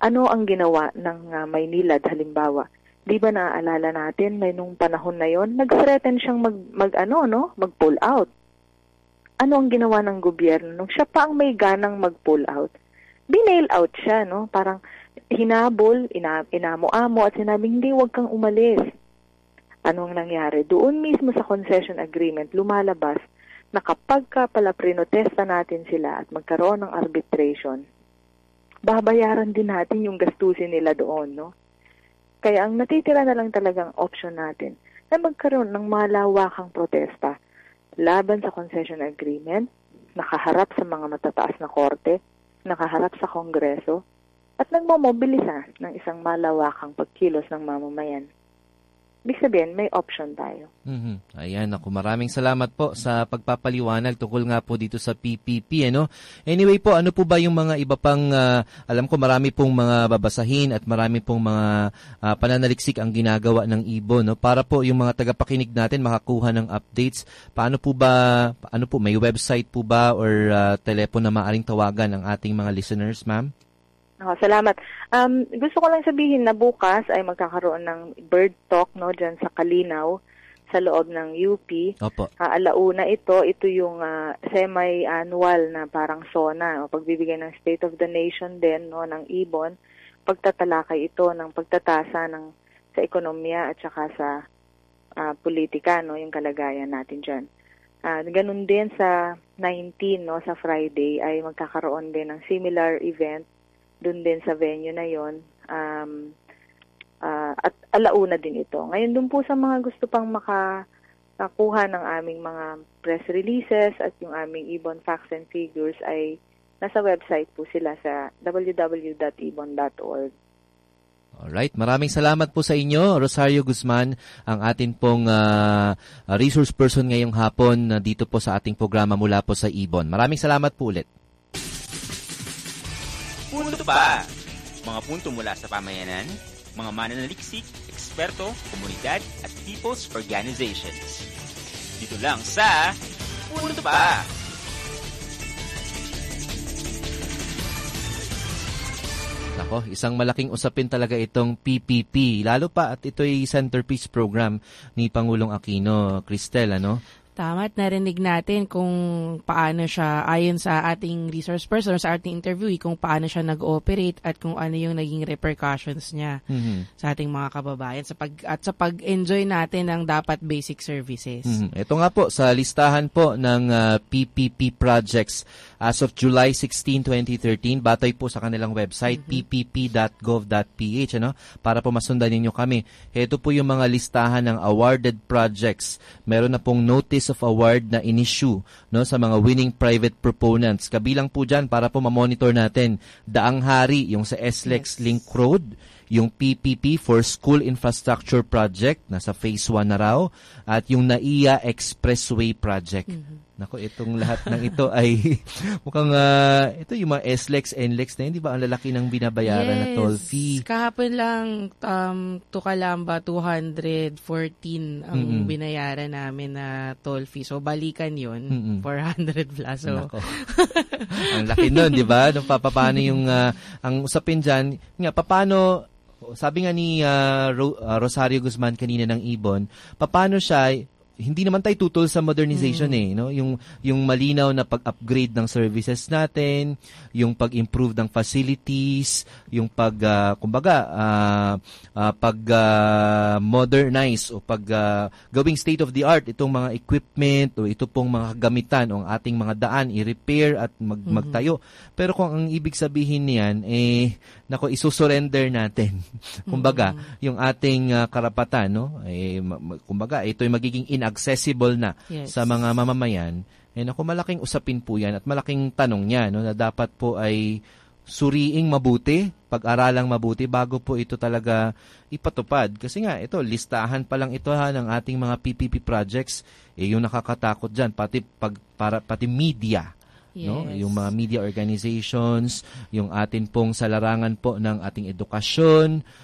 Ano ang ginawa ng Maynilad halimbawa? Di ba naaalala natin may nung panahon na yon, nag-threaten siyang mag-pull out. Ano ang ginawa ng gobyerno nung siya pa ang may ganang mag-pull out? Binail out siya, no? Parang hinabol, inamo-amo at sinabing, hindi, wag kang umalis. Anong nangyari? Doon mismo sa concession agreement, lumalabas na kapag ka pala prinotesta natin sila at magkaroon ng arbitration, babayaran din natin yung gastusin nila doon, no? Kaya ang natitira na lang talagang option natin ay magkaroon ng malawakang protesta laban sa concession agreement, nakaharap sa mga matataas na korte, nakaharap sa Kongreso, at nagmomobilisa ng isang malawakang pagkilos ng mamamayan. Ibig sabihin, may option tayo. Ayan, ako, maraming salamat po sa pagpapaliwanag tungkol nga po dito sa PPP. Anyway po, ano po ba yung mga iba pang, alam ko marami pong mga babasahin at marami pong mga pananaliksik ang ginagawa ng IBON, no? Para po yung mga tagapakinig natin makakuha ng updates. Paano po ba, may website po ba or telepono na maaring tawagan ng ating mga listeners, ma'am? Salamat. Gusto ko lang sabihin na bukas ay magkakaroon ng bird talk, no, dyan sa Kalinaw sa loob ng UP. Opo. Alauna ito yung semi-annual na parang SONA, o pagbibigay ng State of the Nation din, no, ng IBON. Pagtatalakay ito ng pagtatasa sa ekonomiya at saka sa politika, no, yung kalagayan natin dyan. Ganun din sa 19, no, sa Friday ay magkakaroon din ng similar event doon din sa venue na yon, at alauna din ito. Ngayon, doon po sa mga gusto pang makakuha ng aming mga press releases at yung aming IBON facts and figures ay nasa website po sila sa www.ibon.org. Alright, maraming salamat po sa inyo, Rosario Guzman, ang atin pong resource person ngayong hapon dito po sa ating programa mula po sa IBON. Maraming salamat po ulit. Punto pa! Mga punto mula sa pamayanan, mga mananaliksik, eksperto, komunidad, at people's organizations. Dito lang sa Punto Pa! Nako, isang malaking usapin talaga itong PPP. Lalo pa at ito'y centerpiece program ni Pangulong Aquino. Cristel, Tama, at narinig natin kung paano siya, ayon sa ating resource person, sa ating interviewee, kung paano siya nag-ooperate at kung ano yung naging repercussions niya sa ating mga kababayan sa pag-enjoy natin ng dapat basic services. Ito nga po, sa listahan po ng PPP projects as of July 16, 2013, batay po sa kanilang website, ppp.gov.ph, para po masundan ninyo kami. Ito po yung mga listahan ng awarded projects. Meron na pong notice of award na in-issue sa mga winning private proponents. Kabilang po dyan para po ma-monitor natin Daang Hari, yung sa SLEX Link Road, yung PPP for School Infrastructure Project, nasa phase 1 na raw, at yung NAIA Expressway Project. Nako, itong lahat ng ito ay mukhang ito yung mga SLEX, NLEX na yun, di ba? Ang lalaki ng binabayaran na toll fee. Kahapon lang, Tukalamba, 214 ang binayaran namin na toll fee. So, balikan yun, 400 plus. So. Nako. Ang laki nun, di ba? Paano yung, ang usapin dyan, paano, sabi nga ni Rosario Guzman kanina ng IBON, paano siya, hindi naman tayo tutol sa modernization yung malinaw na pag-upgrade ng services natin, yung pag-improve ng facilities, yung pag-modernize o gawing state of the art itong mga equipment o ito pong mga gamitan o ang ating mga daan i-repair at magtayo. Pero kung ang ibig sabihin niyan isusurrender natin. Kumbaga, yung ating karapatan, kumbaga ito'y magiging inaccessible na sa mga mamamayan, malaking usapin po yan at malaking tanong niya na dapat po ay suriing mabuti, pag-aralang mabuti bago po ito talaga ipatupad. Kasi nga, ito, listahan pa lang ito ng ating mga PPP projects, yung nakakatakot dyan, pati media. Yung mga media organizations, yung atin pong sa larangan po ng ating edukasyon,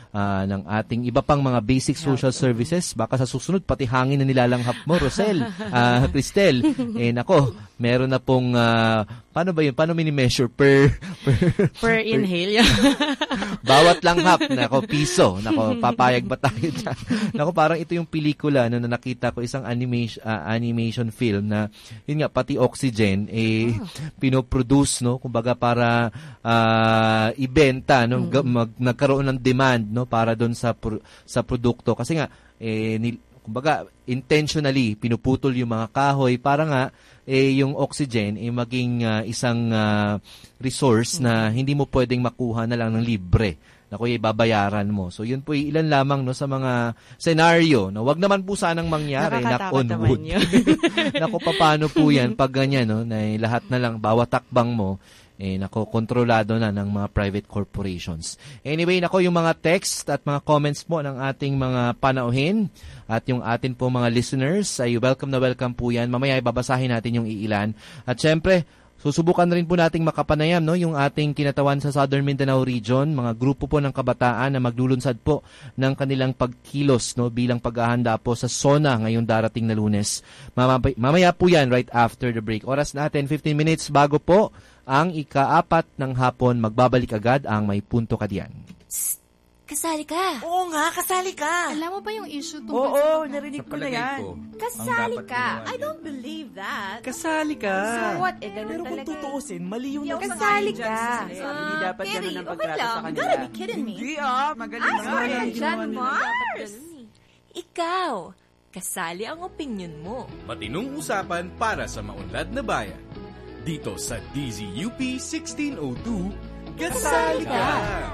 ng ating iba pang mga basic social services. Baka sa susunod, pati hangin na nilalanghap mo, Rosel, Cristel. Nako, meron na pong, paano ba yun? Paano mini-measure? Per inhale. Bawat langhap, nako, piso. Nako, papayag ba tayo dyan? Nako, parang ito yung pelikula na nakita ko, isang animation film na, yun nga, pati oxygen, pinoproduce, no? Kumbaga para ibenta, no? Nagkaroon ng demand, no? Para doon sa produkto. Kasi nga, kumbaga, intentionally, pinuputol yung mga kahoy para nga, yung oxygen maging isang resource na hindi mo pwedeng makuha na lang ng libre. Naku, babayaran mo. So, yun po ilan lamang no sa mga senaryo. No? Wag naman po sanang mangyari. Knock on wood. Naku, paano po yan pag ganyan, no? Na lahat na lang, bawat takbang mo, kontrolado na ng mga private corporations. Anyway, yung mga text at mga comments po ng ating mga panauhin at yung atin po mga listeners, ay welcome na welcome po yan. Mamaya babasahin natin yung iilan. At syempre, susubukan rin po nating makapanayam yung ating kinatawan sa Southern Mindanao region, mga grupo po ng kabataan na maglulunsad po ng kanilang pagkilos bilang paghahanda po sa SONA ngayong darating na Lunes. Mamaya po yan right after the break. Oras natin 15 minutes bago po ang ika-4 ng hapon. Magbabalik agad ang May Punto Ka Diyan. Kasali ka. Oo nga, kasali ka. Alam mo ba yung issue tungkol Oo, narinig ko na yan. Kasali ka. I don't believe that. Kasali ka. So what? Ganun pero talaga. Pero kung tutuusin, mali yung kasali ka. Hindi dapat ganun ang pagtrato sa kanila. You gotta be kidding me. Hindi magaling na. John Mars. Ikaw, kasali ang opinion mo. Matinong usapan para sa maunlad na bayan. Dito sa DZUP 1602, kasali ka!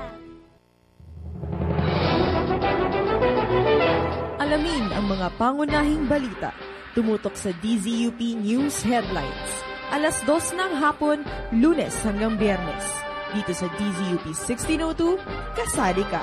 Alamin ang mga pangunahing balita. Tumutok sa DZUP News Headlines. Alas 2 ng hapon, Lunes hanggang Biyernes. Dito sa DZUP 1602, kasali ka!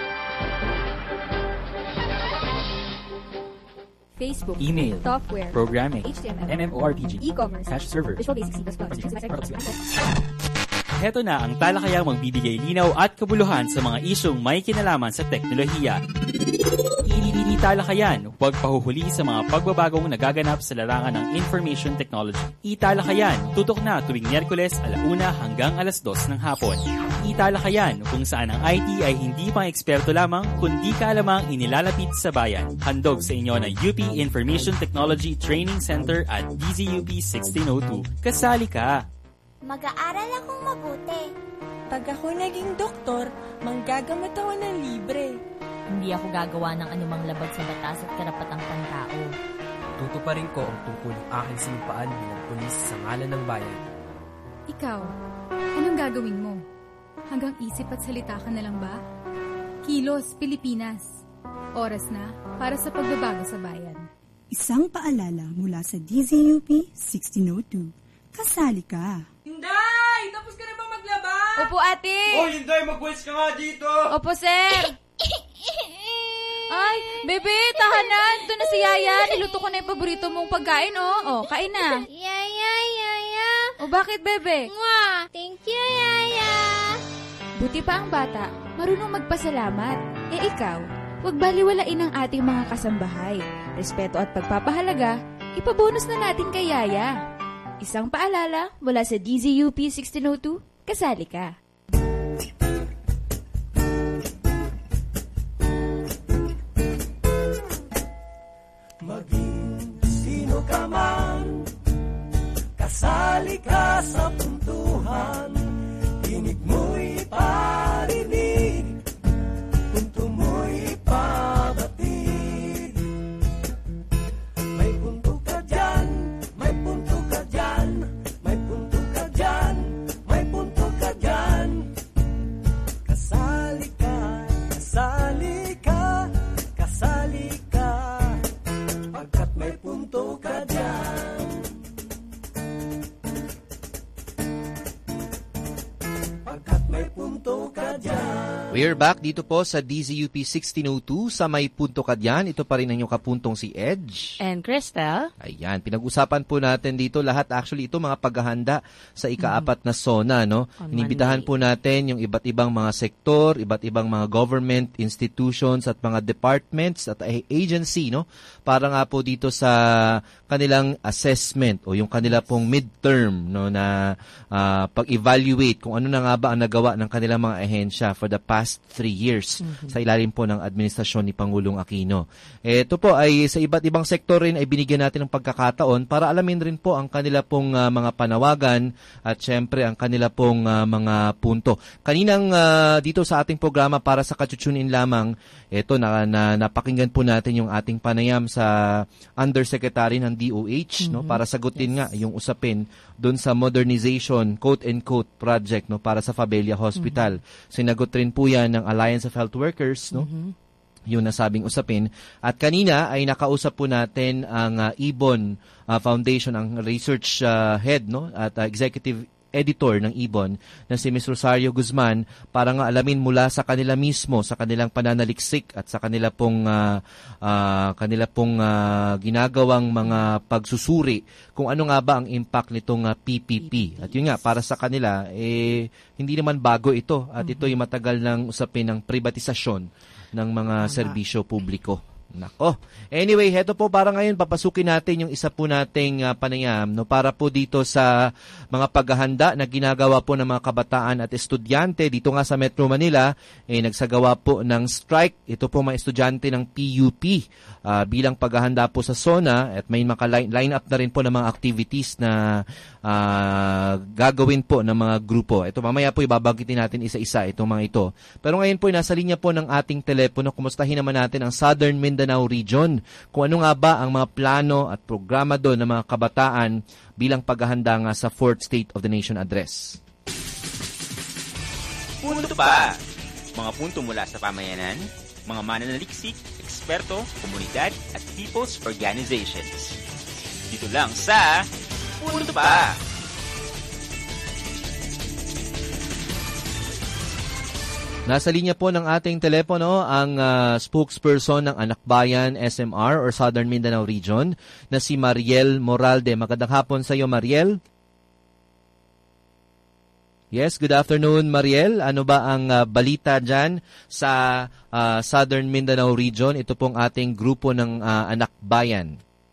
Facebook, email, software, programming, HTML, MMORPG, e-commerce, Cache Server, Visual Basic C++, Heto na ang talakayang magbibigay linaw at kabuluhan sa mga isyong may kinalaman sa teknolohiya. Italakayan, huwag pahuhuli sa mga pagbabagong nagaganap sa larangan ng information technology. Italakayan, tutok na tuwing Miyerkules 1:00 hanggang 2:00 ng hapon. Italakayan, kung saan ang IT ay hindi pang eksperto lamang, kundi kaalamang inilalapit sa bayan. Handog sa inyo ng UP Information Technology Training Center at DZUP 1602. Kasali ka! Mag-aaral akong mabuti. Pag ako naging doktor, manggagamot ako ng libre. Hindi ako gagawa ng anumang labag sa batas at karapatang pantao. Tutuparin ko ang tungkulong aking sinumpaan bilang pulis sa ngalan ng bayan. Ikaw, anong gagawin mo? Hanggang isip at salita ka na lang ba? Kilos, Pilipinas. Oras na para sa pagbabago sa bayan. Isang paalala mula sa DZUP 1602. Kasali ka. Hinday! Tapos ka na bang maglaba? Opo, ate! Oh, Hinday! Mag-waits ka nga dito! Opo, sir! Ay, bebe, tahanan! Ito na si Yaya. Niluto ko na yung paborito mong pagkain, oh. Kain na. Yaya. O, bakit, bebe? Mwah! Thank you, Yaya! Buti pa ang bata, marunong magpasalamat. Ikaw, huwag baliwalain ang ating mga kasambahay. Respeto at pagpapahalaga, ipabonus na natin kay Yaya. Isang paalala mula sa DZUP 1602, kasali ka. Maging sino ka man, kasali ka sa puntuhan. Tinig mo'y parinig, punto mo'y pabatid. May punto ka dyan, may punto ka dyan, may punto ka dyan, may punto ka dyan. We're back dito po sa DZUP 1602 sa May Punto Ka Diyan. Ito pa rin ang inyong kapuntong si Edge. And Crystal. Ayan, pinag-usapan po natin dito lahat. Actually, ito mga paghahanda sa ika-4 na SONA, no? Inibitahan po natin yung iba't ibang mga sektor, iba't ibang mga government institutions at mga departments at agency, no? Para nga po dito sa kanilang assessment o yung kanila pong midterm, no, na pag-evaluate kung ano na nga ba ang nagawa ng kanilang mga ahensya for the past 3 years sa ilalim po ng administrasyon ni Pangulong Aquino. Ito po ay sa iba't ibang sektor rin ay binigyan natin ng pagkakataon para alamin rin po ang kanila pong mga panawagan at syempre ang kanila pong mga punto. Kaninang dito sa ating programa para sa kachuchunin lamang, ito napakinggan po natin yung ating panayam sa Undersecretary ng DOH, no, para sagutin nga yung usapin doon sa modernization quote-unquote project, no, para sa Fabella Hospital. Sinagot rin po yan ng Alliance of Health Workers, no? Yung nasabing usapin. At kanina ay nakausap po natin ang Ibon Foundation, ang research head, no, at executive editor ng Ibon na si Ms. Rosario Guzman para nga alamin mula sa kanila mismo, sa kanilang pananaliksik at sa kanila pong ginagawang mga pagsusuri kung ano nga ba ang impact nitong PPP. At yun nga, para sa kanila, hindi naman bago ito at ito yung matagal ng usapin ng privatisasyon ng mga serbisyo publiko. Nako. Anyway, heto po para ngayon papasukin natin yung isa po nating panayam, no, para po dito sa mga paghahanda na ginagawa po ng mga kabataan at estudyante dito nga sa Metro Manila, nagsagawa po ng strike. Ito po mga estudyante ng PUP bilang paghahanda po sa SONA at may line up na rin po ng mga activities na gagawin po ng mga grupo. Ito mamaya po ibabanggitin natin isa-isa itong mga ito. Pero ngayon po nasa linya po ng ating telepono. Kumustahin naman natin ang Southern Mindanao Region. Kung ano nga ba ang mga plano at programa doon ng mga kabataan bilang paghahanda nga sa 4th State of the Nation Address. Punto pa! Mga punto mula sa pamayanan, mga mananaliksik, eksperto, komunidad at people's organizations. Dito lang sa Punto Pa! Nasa linya po ng ating telepono ang spokesperson ng Anak Bayan SMR or Southern Mindanao Region na si Mariel Moralde. Magandang hapon sa iyo, Mariel. Yes, good afternoon, Mariel. Ano ba ang balita dyan sa Southern Mindanao Region? Ito pong ating grupo ng Anak Bayan.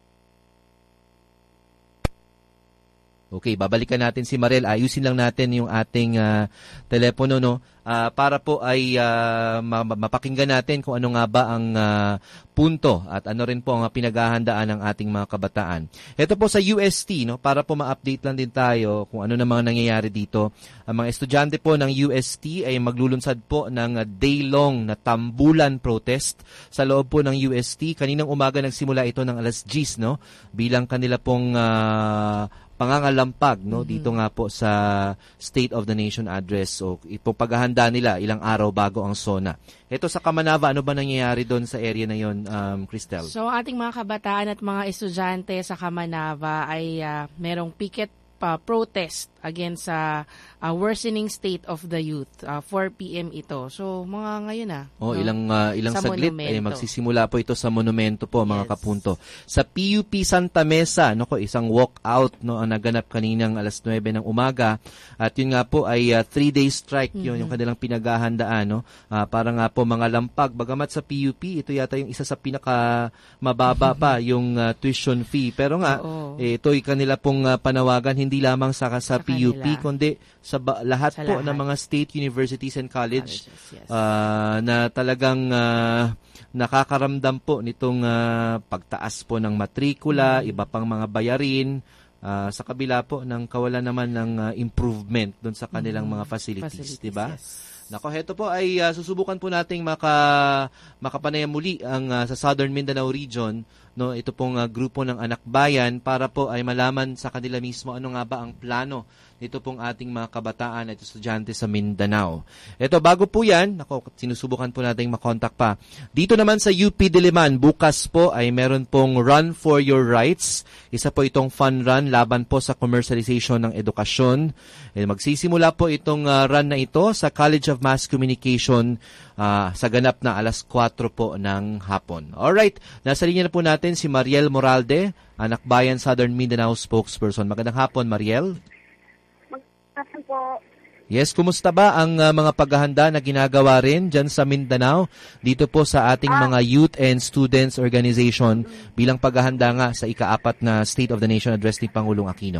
Okay, babalikan natin si Mariel. Ayusin lang natin yung ating telepono, no? Para po ay mapakinggan natin kung ano nga ba ang punto at ano rin po ang pinaghahandaan ng ating mga kabataan. Ito po sa UST, no, para po ma-update lang din tayo kung ano na mga nangyayari dito. Ang mga estudyante po ng UST ay maglulunsad po ng day-long na tambulan protest sa loob po ng UST. Kaninang umaga nagsimula ito ng alas 10, no, bilang kanila pong pangangalampag, no, dito nga po sa State of the Nation Address. So ito paghahanda nila ilang araw bago ang SONA. Ito sa Kamanava, ano ba nangyayari doon sa area na yon, Cristel? So ating mga kabataan at mga estudyante sa Kamanava ay merong picket protest against sa worsening state of the youth. 4 p.m. ito. So, mga ngayon ilang saglit monumento. ay magsisimula po ito sa monumento po, mga kapunto. Sa PUP Santa Mesa, isang walkout, no, ang naganap kaninang alas 9 ng umaga. At yun nga po ay 3-day strike yun, yung kanilang pinaghahandaan, no? Para nga po mga lampag. Bagamat sa PUP, ito yata yung isa sa pinaka mababa pa yung tuition fee. Pero nga, ito yung kanila pong panawagan, hindi lamang sa PUP, kundi sa lahat po ng mga state universities and colleges, na talagang nakakaramdam po nitong pagtaas po ng matrikula, iba pang mga bayarin, sa kabila po ng kawalan naman ng improvement doon sa kanilang mga facilities, di ba? Yes. Nako, heto po ay susubukan po nating makapanayam muli ang sa Southern Mindanao Region, no, ito pong grupo ng Anak Bayan para po ay malaman sa kanila mismo ano nga ba ang plano nito pong ating mga kabataan at estudyante sa Mindanao. Ito, bago po yan, sinusubukan po natin makontak pa. Dito naman sa UP Diliman, bukas po ay meron pong Run for Your Rights. Isa po itong fun run laban po sa commercialization ng edukasyon. Magsisimula po itong run na ito sa College of Mass Communication sa ganap na alas 4 po ng hapon. Alright, nasa linya na po natin si Mariel Moralde, Anak Bayan Southern Mindanao spokesperson. Magandang hapon, Mariel. Magandang hapon po. Yes, kumusta ba ang mga paghahanda na ginagawa rin dyan sa Mindanao dito po sa ating mga youth and students organization bilang paghahanda nga sa ika-4 na State of the Nation Address ni Pangulong Aquino?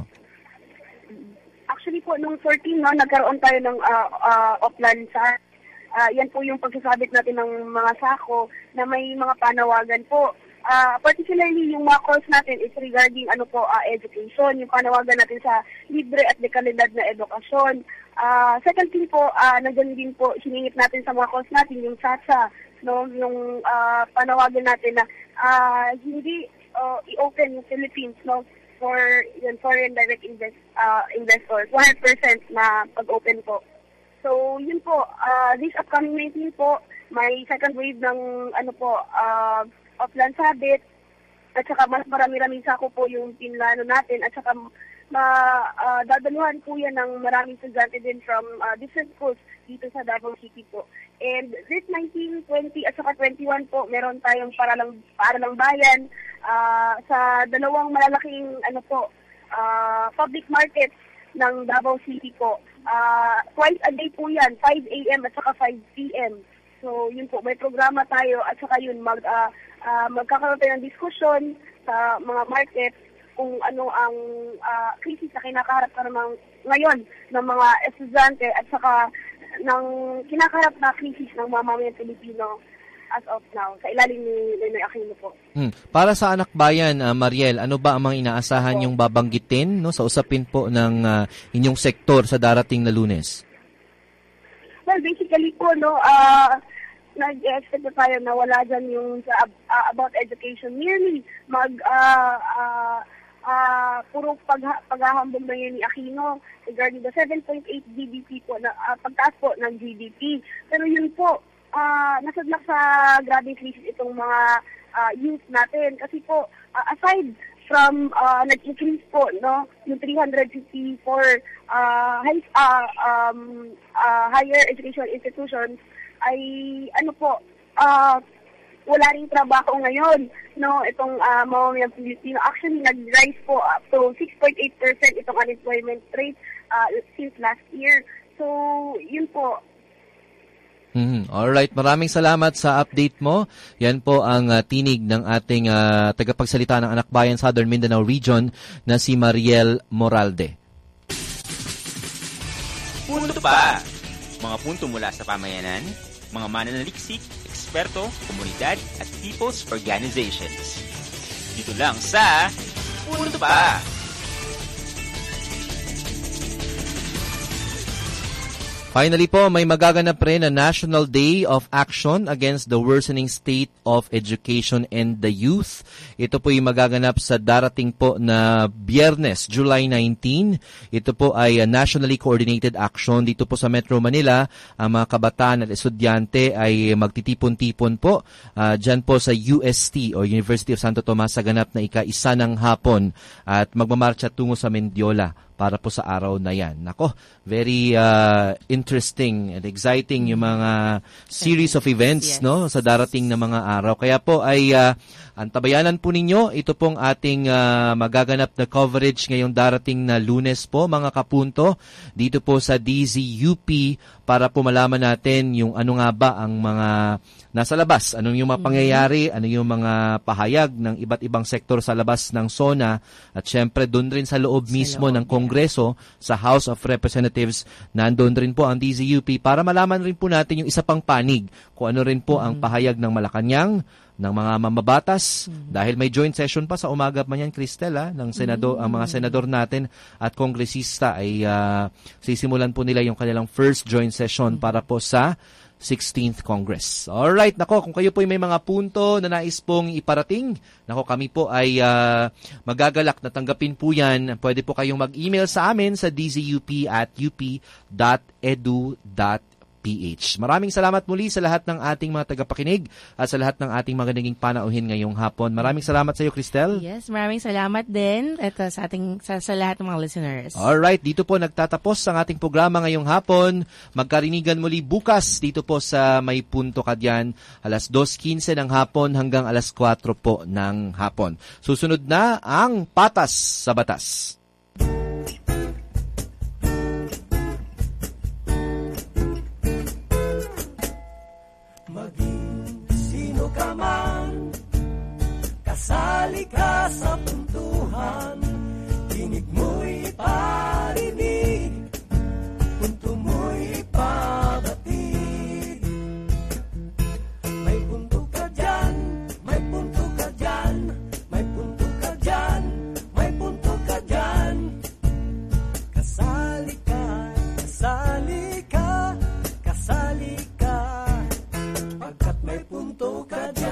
Actually po, nung 14, nagkaroon tayo ng offline sa yan po yung pagsasabit natin ng mga sako na may mga panawagan po. Particularly yung mga calls natin is regarding education, yung panawagan natin sa libre at dekalidad na edukasyon. Second thing po, nandiyan din po, siningit natin sa mga calls natin yung SASA, no, yung panawagan natin na hindi i-open yung Philippines, no, for yung foreign direct investors, 100% na pag-open po. So, yun po, this upcoming 19 po, may second wave ng offline sabit, at saka mas marami-raming sako po yung pinlano natin, at saka dadaluhan po yan ng maraming estudyante din from different schools dito sa Davao City po. And this 19, 20, at saka 21 po, meron tayong Paaralang Bayan sa dalawang malalaking public markets ng Davao City po. Twice a day po yan, 5 a.m. at saka 5 p.m. So, yun po, may programa tayo at saka yun, magkakaroon tayo ng diskusyon sa mga market kung ano ang krisis na kinakaharap ka naman ngayon ng mga estudyante at saka ng kinakaharap na krisis ng mamamayang Pilipino as of now, sa ilalim ni Noynoy Aquino po. Para sa Anak Bayan, Mariel, ano ba ang mga inaasahan yung babanggitin sa usapin po ng inyong sektor sa darating na Lunes? Well, basically po, nag-expect na tayo na wala dyan yung about education. Merely puro paghahambog na yun ni Aquino regarding the 7.8 GDP po, pagtaas po ng GDP. Pero yun po, nasadlak sa grabing krisis itong mga youth natin. Kasi po, aside from nag-increase po, yung 350 for higher education institutions, ay wala ring trabaho ngayon, itong mamamayang Pilipino. Actually, nag-rise po up to 6.8% itong unemployment rate since last year. So, yun po. Alright, maraming salamat sa update mo. Yan po ang tinig ng ating tagapagsalita ng Anak Bayan Southern Mindanao Region na si Mariel Moralde. Punto pa! Mga punto mula sa pamayanan, mga mananaliksik, eksperto, komunidad at people's organizations. Dito lang sa Punto Pa! Finally po, may magaganap rin na National Day of Action Against the Worsening State of Education and the Youth. Ito po yung magaganap sa darating po na Biyernes, July 19. Ito po ay nationally coordinated action. Dito po sa Metro Manila, ang mga kabataan at estudyante ay magtitipon-tipon po dyan po sa UST o University of Santo Tomas sa ganap na ika-1 ng hapon at magmamarcha tungo sa Mendiola para po sa araw na yan. Nako, very interesting and exciting yung mga series of events sa darating na mga araw. Kaya po ay antabayanan po ninyo, ito pong ating magaganap na coverage ngayong darating na Lunes po, mga kapunto, dito po sa DZUP para po malaman natin yung ano nga ba ang mga nasa labas, anong yung mga pangyayari, ano yung mga pahayag ng iba't ibang sektor sa labas ng SONA at syempre doon rin sa loob mismo ng Kongreso, sa House of Representatives, nandoon rin po ang DZUP para malaman rin po natin yung isa pang panig kung ano rin po ang pahayag ng Malacanang, ng mga mamabatas, dahil may joint session pa sa umaga pa niyan, Cristel, ng senador, ang mga senador natin at kongresista ay sisimulan po nila yung kanilang first joint session para po sa 16th Congress. Alright, nako, kung kayo po ay may mga punto na nais pong iparating, nako, kami po ay magagalak na tanggapin po yan. Pwede po kayong mag-email sa amin sa dzup@up.edu.ph. Maraming salamat muli sa lahat ng ating mga tagapakinig at sa lahat ng ating mga naging panauhin ngayong hapon. Maraming salamat sa iyo, Cristel. Yes, maraming salamat din at sa lahat ng mga listeners. Alright, dito po nagtatapos ang ating programa ngayong hapon. Magkarinigan muli bukas dito po sa May Punto Ka Diyan, alas 2:15 ng hapon hanggang alas 4 po ng hapon. Susunod na ang Patas sa Batas. Sino ka man, kasali ka sa puntuhan, tinig mo'y parinig, punto mo'y pabatid. May punto ka dyan, may punto ka dyan, may punto ka dyan, may punto ka dyan. Kasali ka, kasali ka, kasali ka, pagkat may punto ka dyan.